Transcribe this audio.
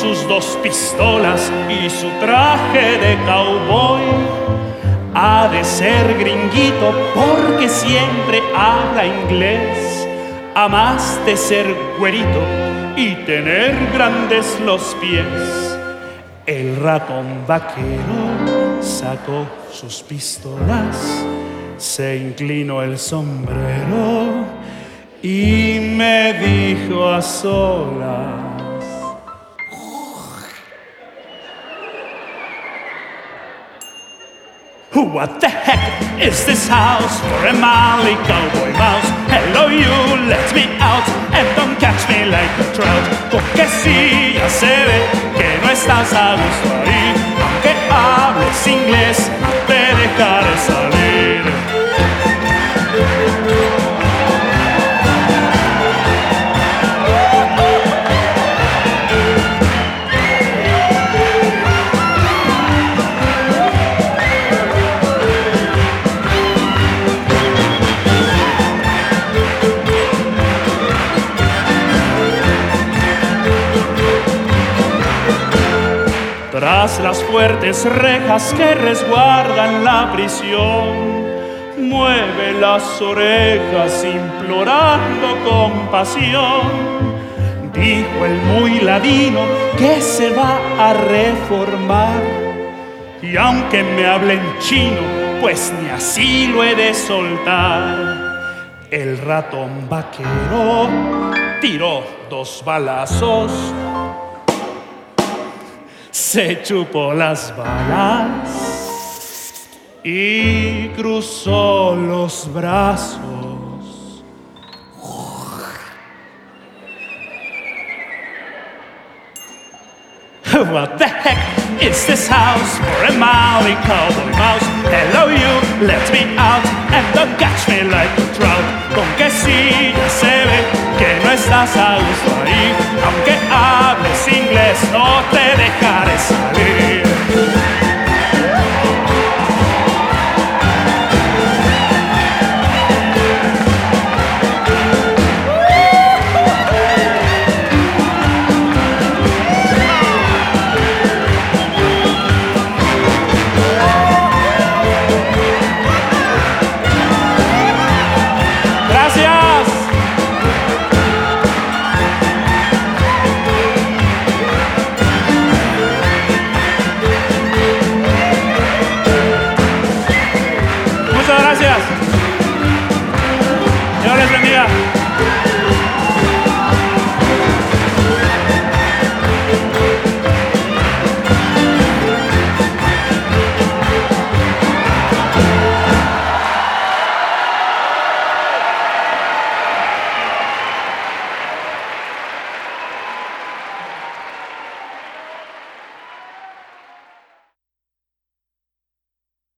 sus 2 pistolas y su traje de cowboy. Ha de ser gringuito porque siempre habla inglés, a más de ser güerito y tener grandes los pies. El ratón vaquero sacó sus pistolas, se inclinó el sombrero y me dijo a solas: what the heck is this house for a Mali cowboy mouse? Hello you, let me out and don't catch me like a trout. Porque si ya se ve que no estás a gusto ahí, aunque hables inglés, no te dejaré salir. Tras las fuertes rejas que resguardan la prisión, mueve las orejas implorando compasión. Dijo el muy ladino que se va a reformar, y aunque me hable en chino, pues ni así lo he de soltar. El ratón vaquero tiró 2 balazos, se chupó las balas y cruzó los brazos. What the heck is this house for a Maori cowboy mouse? Hello you, let me out and don't catch me like a trout. Con que sí, ya se ve que no estás a gusto ahí, aunque hables inglés no te dejaré salir. Gracias. Dios les bendiga.